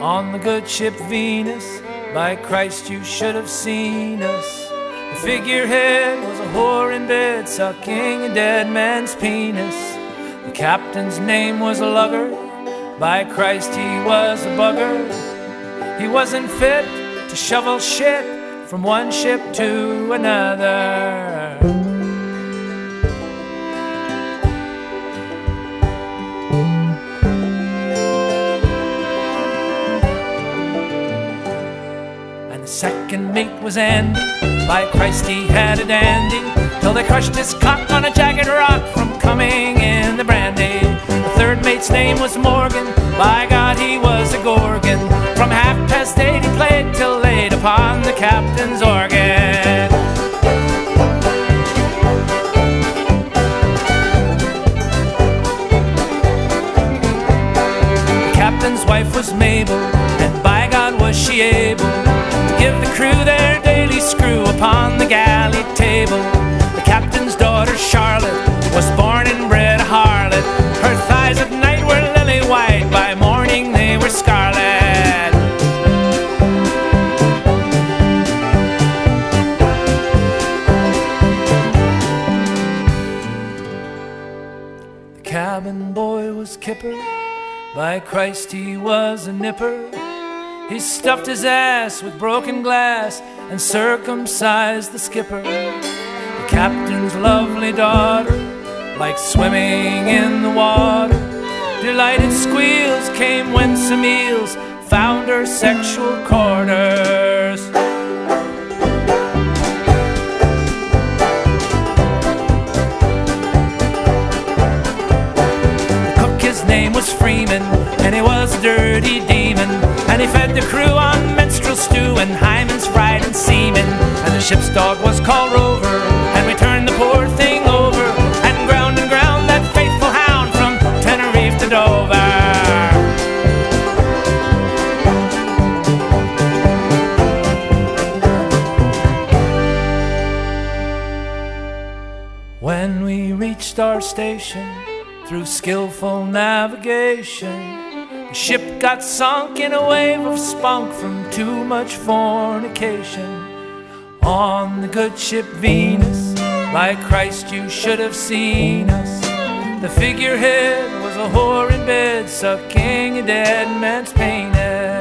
On the good ship Venus, by Christ you should have seen us. The figurehead was a whore in bed, sucking a dead man's penis. The captain's name was a lugger, by Christ he was a bugger. He wasn't fit to shovel shit from one ship to another. And the second mate was Andy, by Christ he had a dandy, till they crushed his cock on a jagged rock from coming in the brandy. The third mate's name was Morgan, by God he was a gorgon. From 8:30 he played till late upon the captain's organ. The captain's wife was Mabel, and by God was she able to give the crew their daily screw upon the galley table. The captain's daughter Charlotte was born and bred a harlot. Her thighs at night were lily white, by morning they were scarlet. The cabin boy was Kipper, by Christ he was a nipper. He stuffed his ass with broken glass and circumcised the skipper. The captain's lovely daughter liked swimming in the water. Delighted squeals came when some eels found her sexual quarters. The cook, his name was Freeman, and he was a dirty demon. And he fed the crew on menstrual stew and Hyman's fried and seamen. And the ship's dog was called Rover, and we turned the poor thing over and ground that faithful hound from Tenerife to Dover. When we reached our station, through skillful navigation, the ship got sunk in a wave of spunk from too much fornication. On the good ship Venus, by Christ you should have seen us. The figurehead was a whore in bed, sucking a dead man's penis.